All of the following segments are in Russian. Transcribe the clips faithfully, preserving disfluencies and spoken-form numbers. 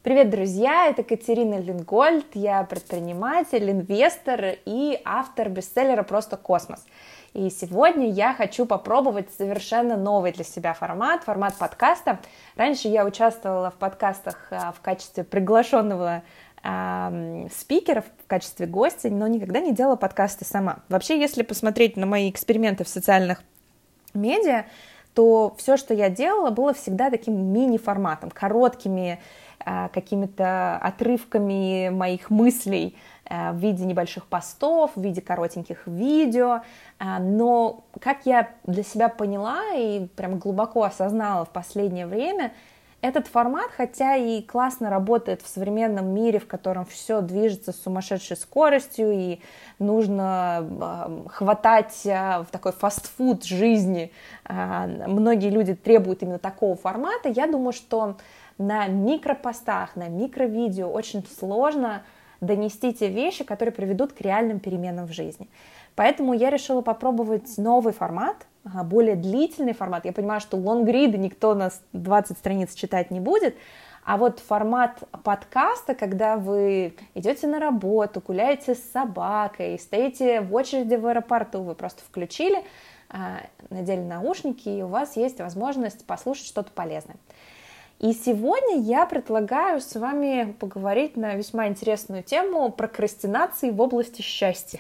Привет, друзья! Это Катерина Лингольд, я предприниматель, инвестор и автор бестселлера «Просто космос». И сегодня я хочу попробовать совершенно новый для себя формат, формат подкаста. Раньше я участвовала в подкастах в качестве приглашенного э, спикера, в качестве гостя, но никогда не делала подкасты сама. Вообще, если посмотреть на мои эксперименты в социальных медиа, то все, что я делала, было всегда таким мини-форматом, короткими какими-то отрывками моих мыслей в виде небольших постов, в виде коротеньких видео, но как я для себя поняла и прям глубоко осознала в последнее время, этот формат, хотя и классно работает в современном мире, в котором все движется с сумасшедшей скоростью и нужно хватать в такой фастфуд жизни, многие люди требуют именно такого формата, я думаю, что на микропостах, на микровидео очень сложно донести те вещи, которые приведут к реальным переменам в жизни. Поэтому я решила попробовать новый формат, более длительный формат. Я понимаю, что лонгриды никто нас двадцать страниц читать не будет, а вот формат подкаста, когда вы идете на работу, гуляете с собакой, стоите в очереди в аэропорту, вы просто включили, надели наушники, и у вас есть возможность послушать что-то полезное. И сегодня я предлагаю с вами поговорить на весьма интересную тему прокрастинации в области счастья.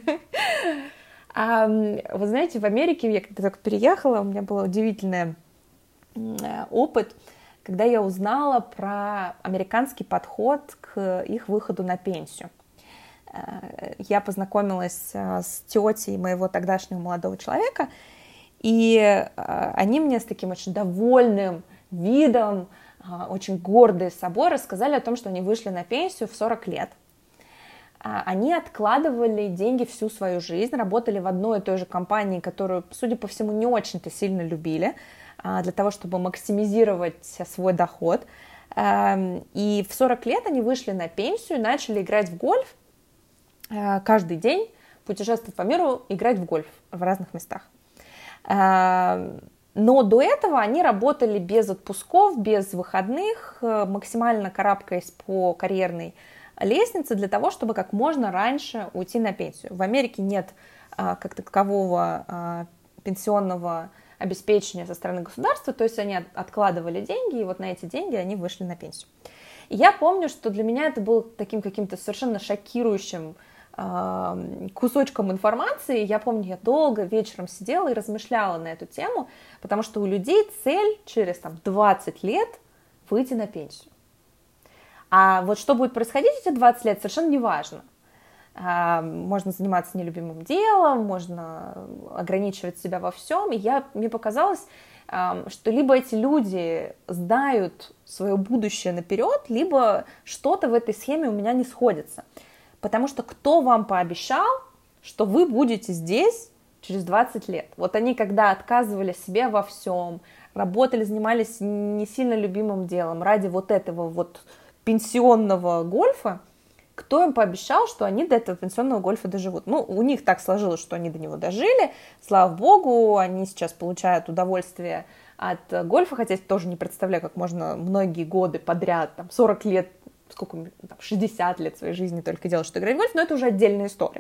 Вы знаете, в Америке, я когда только переехала, у меня был удивительный опыт, когда я узнала про американский подход к их выходу на пенсию. Я познакомилась с тетей моего тогдашнего молодого человека, и они мне с таким очень довольным видом, очень гордые собой, рассказали о том, что они вышли на пенсию в сорок лет. Они откладывали деньги всю свою жизнь, работали в одной и той же компании, которую, судя по всему, не очень-то сильно любили, для того, чтобы максимизировать свой доход. И в сорок лет они вышли на пенсию, начали играть в гольф каждый день, путешествовать по миру, играть в гольф в разных местах. Но до этого они работали без отпусков, без выходных, максимально карабкаясь по карьерной лестнице для того, чтобы как можно раньше уйти на пенсию. В Америке нет а, как такового а, пенсионного обеспечения со стороны государства, то есть они от, откладывали деньги, и вот на эти деньги они вышли на пенсию. И я помню, что для меня это было таким каким-то совершенно шокирующим кусочком информации. Я помню, я долго вечером сидела и размышляла на эту тему, потому что у людей цель через там, двадцать лет выйти на пенсию. А вот что будет происходить эти двадцать лет, совершенно не важно. Можно заниматься нелюбимым делом, можно ограничивать себя во всем. И я, мне показалось, что либо эти люди знают свое будущее наперед, либо что-то в этой схеме у меня не сходится. Потому что кто вам пообещал, что вы будете здесь через двадцать лет? Вот они, когда отказывали себе во всем, работали, занимались не сильно любимым делом ради вот этого вот пенсионного гольфа, кто им пообещал, что они до этого пенсионного гольфа доживут? Ну, у них так сложилось, что они до него дожили, слава богу, они сейчас получают удовольствие от гольфа, хотя я тоже не представляю, как можно многие годы подряд, там, сорок лет, сколько, там, шестьдесят лет своей жизни только делать, что играть в гольф, но это уже отдельная история.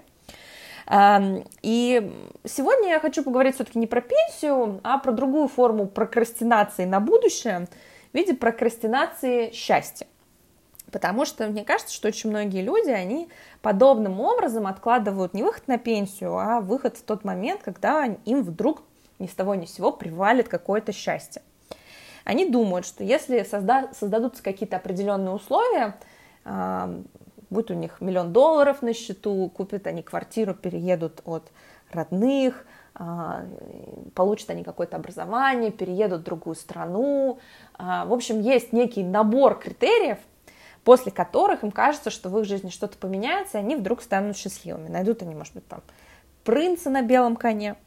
И сегодня я хочу поговорить все-таки не про пенсию, а про другую форму прокрастинации на будущее в виде прокрастинации счастья. Потому что мне кажется, что очень многие люди, они подобным образом откладывают не выход на пенсию, а выход в тот момент, когда им вдруг ни с того ни с сего привалит какое-то счастье. Они думают, что если созда- создадутся какие-то определенные условия, э, будь у них миллион долларов на счету, купят они квартиру, переедут от родных, э, получат они какое-то образование, переедут в другую страну. Э, в общем, есть некий набор критериев, после которых им кажется, что в их жизни что-то поменяется, и они вдруг станут счастливыми. Найдут они, может быть, там, принца на белом коне.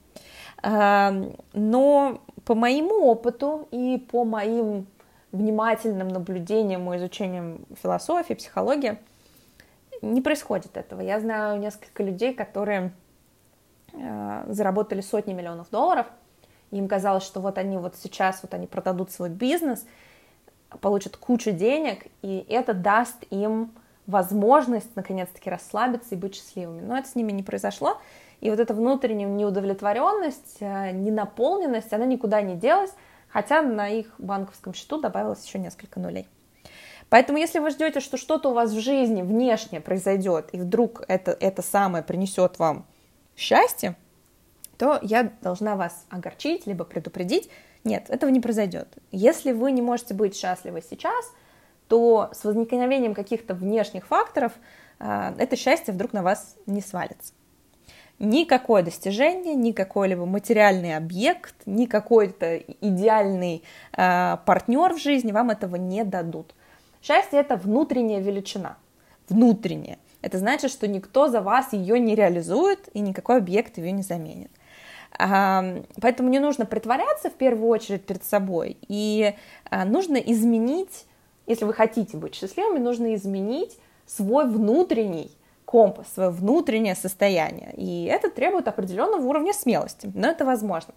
Но по моему опыту и по моим внимательным наблюдениям и изучениям философии, психологии, не происходит этого. Я знаю несколько людей, которые заработали сотни миллионов долларов, и им казалось, что вот они вот сейчас вот они продадут свой бизнес, получат кучу денег, и это даст им возможность наконец-таки расслабиться и быть счастливыми. Но это с ними не произошло, и вот эта внутренняя неудовлетворенность, ненаполненность, она никуда не делась, хотя на их банковском счету добавилось еще несколько нулей. Поэтому если вы ждете, что что-то у вас в жизни внешне произойдет, и вдруг это, это самое принесет вам счастье, то я должна вас огорчить, либо предупредить. Нет, этого не произойдет. Если вы не можете быть счастливы сейчас, то с возникновением каких-то внешних факторов э, это счастье вдруг на вас не свалится. Никакое достижение, ни какой-либо материальный объект, ни какой-то идеальный э, партнер в жизни вам этого не дадут. Счастье – это внутренняя величина. Внутренняя. Это значит, что никто за вас ее не реализует, и никакой объект ее не заменит. Поэтому не нужно притворяться в первую очередь перед собой, и нужно изменить, если вы хотите быть счастливыми, нужно изменить свой внутренний компас, свое внутреннее состояние, и это требует определенного уровня смелости, но это возможно.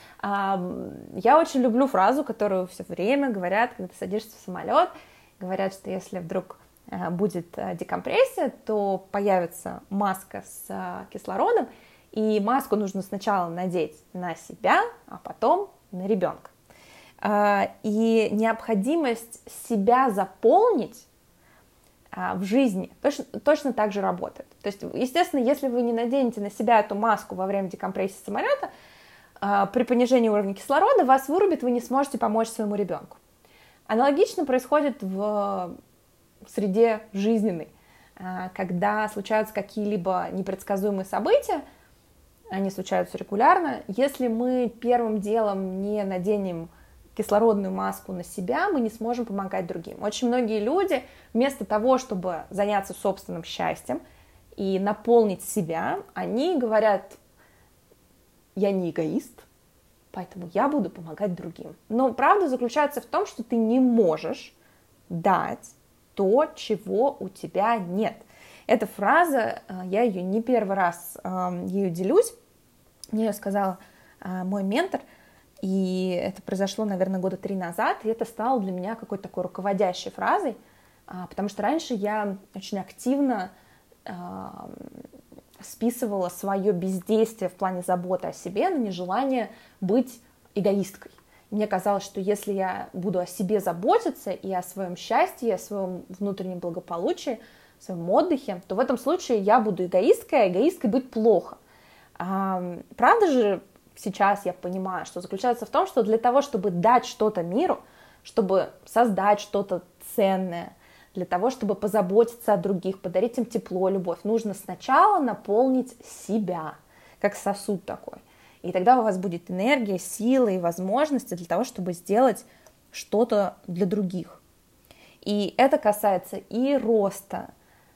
Я очень люблю фразу, которую все время говорят, когда ты садишься в самолет, говорят, что если вдруг будет декомпрессия, то появится маска с кислородом, и маску нужно сначала надеть на себя, а потом на ребенка. И необходимость себя заполнить в жизни точно, точно так же работает. То есть, естественно, если вы не наденете на себя эту маску во время декомпрессии самолета, при понижении уровня кислорода вас вырубит, вы не сможете помочь своему ребенку. Аналогично происходит в среде жизненной, когда случаются какие-либо непредсказуемые события, они случаются регулярно. Если мы первым делом не наденем кислородную маску на себя, мы не сможем помогать другим. Очень многие люди вместо того, чтобы заняться собственным счастьем и наполнить себя, они говорят: я не эгоист, поэтому я буду помогать другим. Но правда заключается в том, что ты не можешь дать то, чего у тебя нет. Эта фраза, я ее не первый раз ею делюсь, мне ее сказал мой ментор, и это произошло, наверное, года три назад, и это стало для меня какой-то такой руководящей фразой, потому что раньше я очень активно списывала свое бездействие в плане заботы о себе на нежелание быть эгоисткой. Мне казалось, что если я буду о себе заботиться и о своем счастье, и о своем внутреннем благополучии, в своем отдыхе, то в этом случае я буду эгоисткой, а эгоисткой быть плохо. А, правда же сейчас я понимаю, что заключается в том, что для того, чтобы дать что-то миру, чтобы создать что-то ценное, для того, чтобы позаботиться о других, подарить им тепло, любовь, нужно сначала наполнить себя, как сосуд такой. И тогда у вас будет энергия, сила и возможности для того, чтобы сделать что-то для других. И это касается и роста,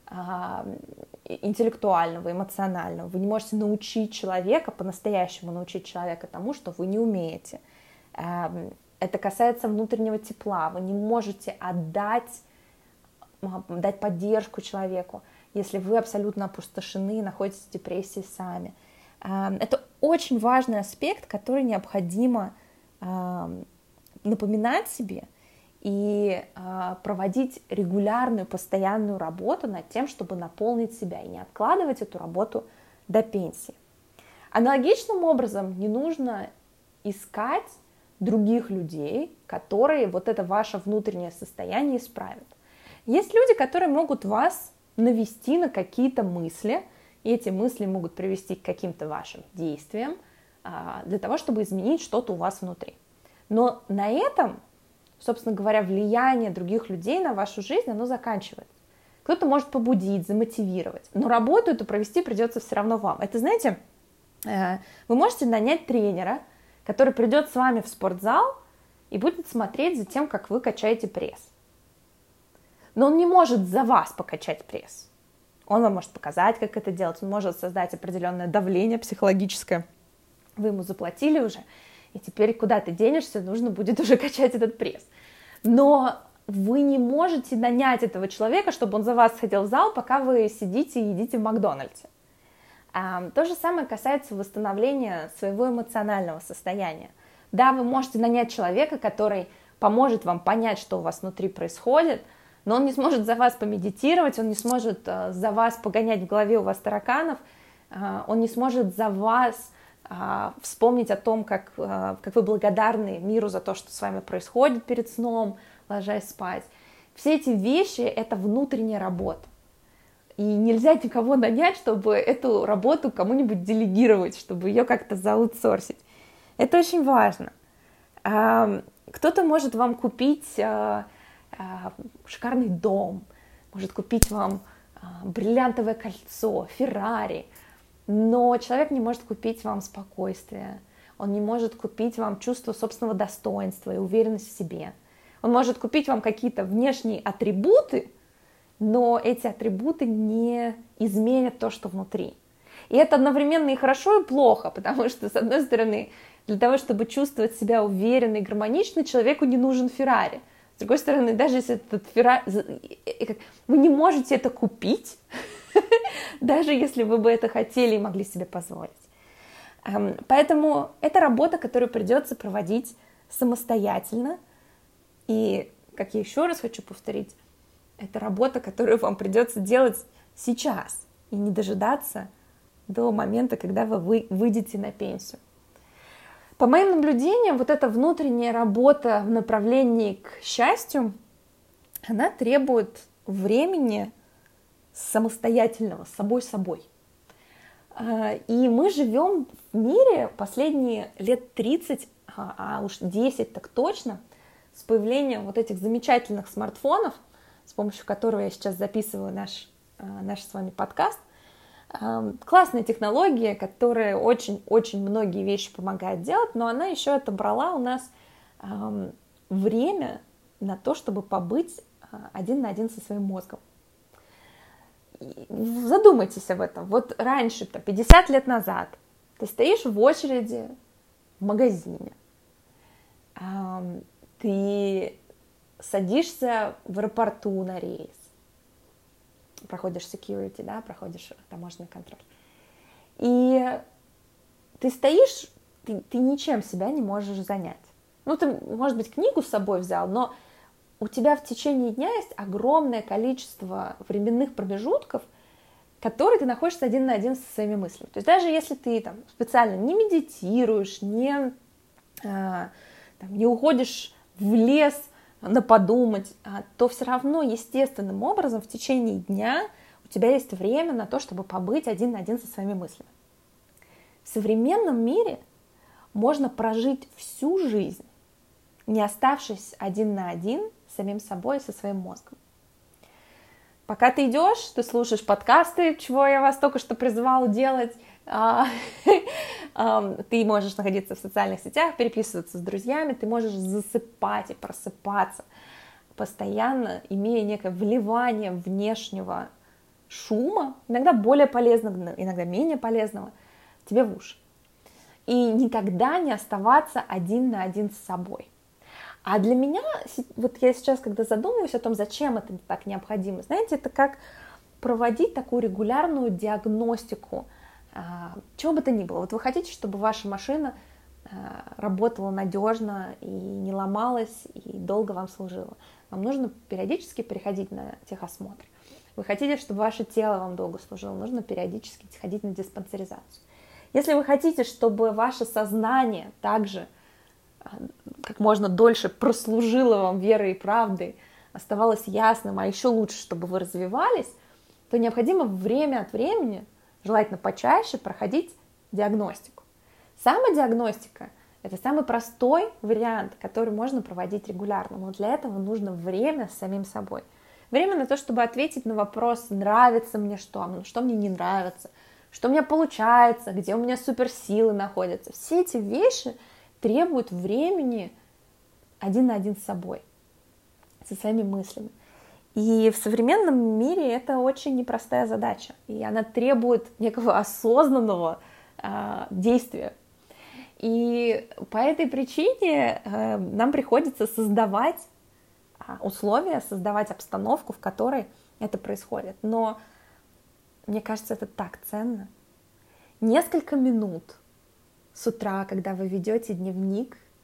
интеллектуального, эмоционального. Вы не можете научить человека, по-настоящему научить человека тому, что вы не умеете. Это касается внутреннего тепла. Вы не можете отдать, дать поддержку человеку, если вы абсолютно опустошены и находитесь в депрессии сами. Это очень важный аспект, который необходимо напоминать себе и э, проводить регулярную, постоянную работу над тем, чтобы наполнить себя и не откладывать эту работу до пенсии. Аналогичным образом не нужно искать других людей, которые вот это ваше внутреннее состояние исправят. Есть люди, которые могут вас навести на какие-то мысли, и эти мысли могут привести к каким-то вашим действиям э, для того, чтобы изменить что-то у вас внутри. Но на этом, собственно говоря, влияние других людей на вашу жизнь, оно заканчивается. Кто-то может побудить, замотивировать, но работу эту провести придется все равно вам. Это, знаете, вы можете нанять тренера, который придет с вами в спортзал и будет смотреть за тем, как вы качаете пресс. Но он не может за вас покачать пресс. Он вам может показать, как это делать, он может создать определенное давление психологическое. Вы ему заплатили уже, и теперь куда ты денешься, нужно будет уже качать этот пресс. Но вы не можете нанять этого человека, чтобы он за вас ходил в зал, пока вы сидите и едите в Макдональдсе. То же самое касается восстановления своего эмоционального состояния. Да, вы можете нанять человека, который поможет вам понять, что у вас внутри происходит, но он не сможет за вас помедитировать, он не сможет э, за вас погонять в голове у вас тараканов, э, он не сможет за вас э, вспомнить о том, как, э, как вы благодарны миру за то, что с вами происходит перед сном, ложась спать. Все эти вещи — это внутренняя работа. И нельзя никого нанять, чтобы эту работу кому-нибудь делегировать, чтобы ее как-то зааутсорсить. Это очень важно. Кто-то может вам купить шикарный дом, может купить вам бриллиантовое кольцо, Феррари, но человек не может купить вам спокойствие, он не может купить вам чувство собственного достоинства и уверенность в себе. Он может купить вам какие-то внешние атрибуты, но эти атрибуты не изменят то, что внутри. И это одновременно и хорошо, и плохо, потому что, с одной стороны, для того, чтобы чувствовать себя уверенно и гармонично, человеку не нужен Феррари. С другой стороны, даже если этот Феррари... Вы не можете это купить, даже если вы бы это хотели и могли себе позволить. Поэтому это работа, которую придется проводить самостоятельно. И, как я еще раз хочу повторить, это работа, которую вам придется делать сейчас и не дожидаться до момента, когда вы выйдете на пенсию. По моим наблюдениям, вот эта внутренняя работа в направлении к счастью, она требует времени самостоятельного, с собой собой. И мы живем в мире последние лет тридцать, а уж десять так точно, с появлением вот этих замечательных смартфонов, с помощью которого я сейчас записываю наш, наш с вами подкаст. Классная технология, которая очень-очень многие вещи помогает делать, но она еще отобрала у нас время на то, чтобы побыть один на один со своим мозгом. Задумайтесь об этом. Вот раньше-то, пятьдесят лет назад, ты стоишь в очереди в магазине, ты садишься в аэропорту на рейс, проходишь security, да, проходишь таможенный контроль, и ты стоишь, ты, ты ничем себя не можешь занять. Ну, ты, может быть, книгу с собой взял, но у тебя в течение дня есть огромное количество временных промежутков, которые ты находишься один на один со своими мыслями. То есть даже если ты там специально не медитируешь, не, а, там, не уходишь в лес на подумать, то все равно естественным образом в течение дня у тебя есть время на то, чтобы побыть один на один со своими мыслями. В современном мире можно прожить всю жизнь, не оставшись один на один с самим собой и со своим мозгом. Пока ты идешь, ты слушаешь подкасты, чего я вас только что призывала делать, ты можешь находиться в социальных сетях, переписываться с друзьями, ты можешь засыпать и просыпаться постоянно, имея некое вливание внешнего шума, иногда более полезного, иногда менее полезного, тебе в уши. И никогда не оставаться один на один с собой. А для меня, вот я сейчас, когда задумываюсь о том, зачем это так необходимо, знаете, это как проводить такую регулярную диагностику, чего бы то ни было. Вот вы хотите, чтобы ваша машина работала надежно и не ломалась, и долго вам служила. Вам нужно периодически переходить на техосмотр. Вы хотите, чтобы ваше тело вам долго служило, нужно периодически ходить на диспансеризацию. Если вы хотите, чтобы ваше сознание также как можно дольше прослужило вам верой и правдой, оставалось ясным, а еще лучше, чтобы вы развивались, то необходимо время от времени, желательно почаще, проходить диагностику. Самодиагностика – это самый простой вариант, который можно проводить регулярно, но для этого нужно время с самим собой. Время на то, чтобы ответить на вопрос, нравится мне что, что мне не нравится, что у меня получается, где у меня суперсилы находятся. Все эти вещи требуют времени один на один с собой, со своими мыслями. И в современном мире это очень непростая задача, и она требует некого осознанного э, действия. И по этой причине э, нам приходится создавать э, условия, создавать обстановку, в которой это происходит. Но мне кажется, это так ценно. Несколько минут с утра, когда вы ведете дневник,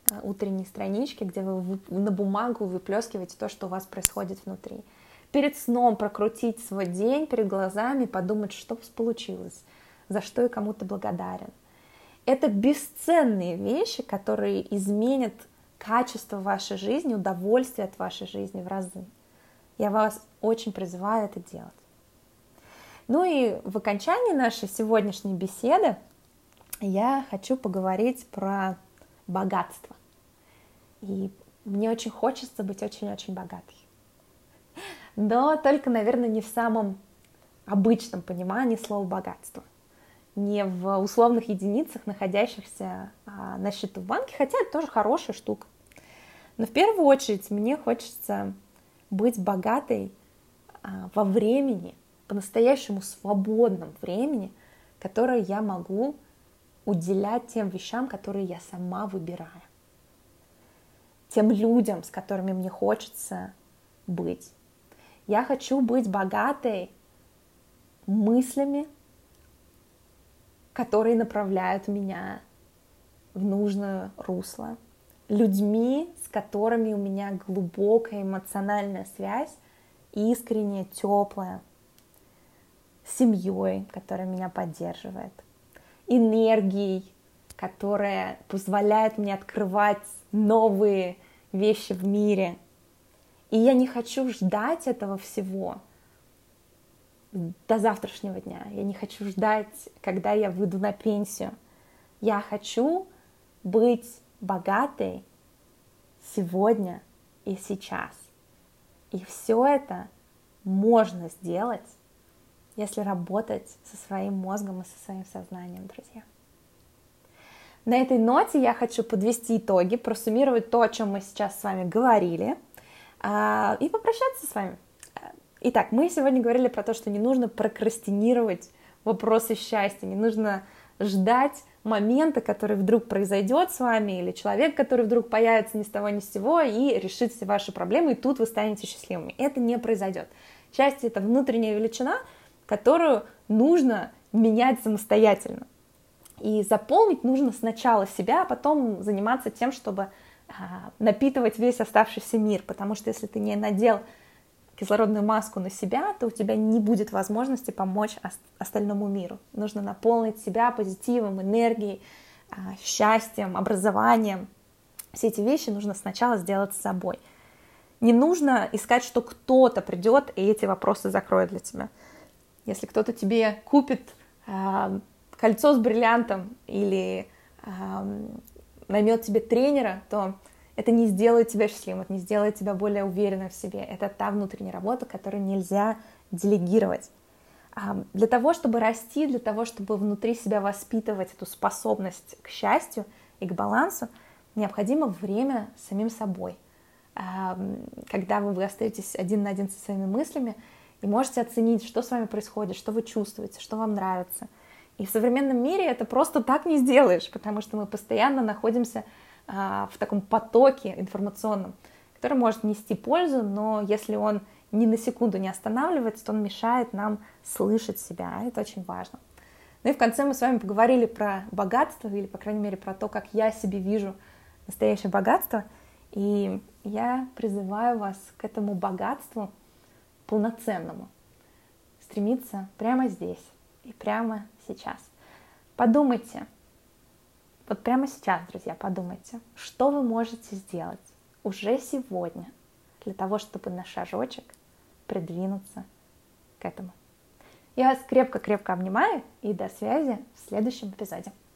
утренней странички, где вы на бумагу выплескиваете то, что у вас происходит внутри. Перед сном прокрутить свой день перед глазами, подумать, что получилось, за что и кому ты благодарен. Это бесценные вещи, которые изменят качество вашей жизни, удовольствие от вашей жизни в разы. Я вас очень призываю это делать. Ну и в окончании нашей сегодняшней беседы я хочу поговорить про богатство. И мне очень хочется быть очень-очень богатой. Но только, наверное, не в самом обычном понимании слова богатство. Не в условных единицах, находящихся а, на счету в банке, хотя это тоже хорошая штука. Но в первую очередь мне хочется быть богатой а, во времени, по-настоящему свободном времени, которое я могу уделять тем вещам, которые я сама выбираю. Тем людям, с которыми мне хочется быть. Я хочу быть богатой мыслями, которые направляют меня в нужное русло, людьми, с которыми у меня глубокая эмоциональная связь, искренняя, теплая, семьей, которая меня поддерживает, энергией, которая позволяет мне открывать новые вещи в мире. И я не хочу ждать этого всего до завтрашнего дня. Я не хочу ждать, когда я выйду на пенсию. Я хочу быть богатой сегодня и сейчас. И все это можно сделать, если работать со своим мозгом и со своим сознанием, друзья. На этой ноте я хочу подвести итоги, просуммировать то, о чем мы сейчас с вами говорили, и попрощаться с вами. Итак, мы сегодня говорили про то, что не нужно прокрастинировать вопросы счастья, не нужно ждать момента, который вдруг произойдет с вами, или человек, который вдруг появится ни с того ни с сего и решит все ваши проблемы, и тут вы станете счастливыми. Это не произойдет. Счастье — это внутренняя величина, которую нужно менять самостоятельно. И заполнить нужно сначала себя, а потом заниматься тем, чтобы а, напитывать весь оставшийся мир. Потому что если ты не надел кислородную маску на себя, то у тебя не будет возможности помочь остальному миру. Нужно наполнить себя позитивом, энергией, а, счастьем, образованием. Все эти вещи нужно сначала сделать с собой. Не нужно искать, что кто-то придет и эти вопросы закроет для тебя. Если кто-то тебе купит а, кольцо с бриллиантом или э, наймет тебе тренера, то это не сделает тебя счастливым, это не сделает тебя более уверенным в себе. Это та внутренняя работа, которую нельзя делегировать. А для того, чтобы расти, для того, чтобы внутри себя воспитывать эту способность к счастью и к балансу, необходимо время с самим собой. А, когда вы остаетесь один на один со своими мыслями и можете оценить, что с вами происходит, что вы чувствуете, что вам нравится. И в современном мире это просто так не сделаешь, потому что мы постоянно находимся а, в таком потоке информационном, который может нести пользу, но если он ни на секунду не останавливается, то он мешает нам слышать себя, это очень важно. Ну и в конце мы с вами поговорили про богатство, или, по крайней мере, про то, как я себе вижу настоящее богатство, и я призываю вас к этому богатству полноценному, стремиться прямо здесь и прямо сейчас. Подумайте, вот прямо сейчас, друзья, подумайте, что вы можете сделать уже сегодня для того, чтобы на шажочек придвинуться к этому. Я вас крепко-крепко обнимаю и до связи в следующем эпизоде.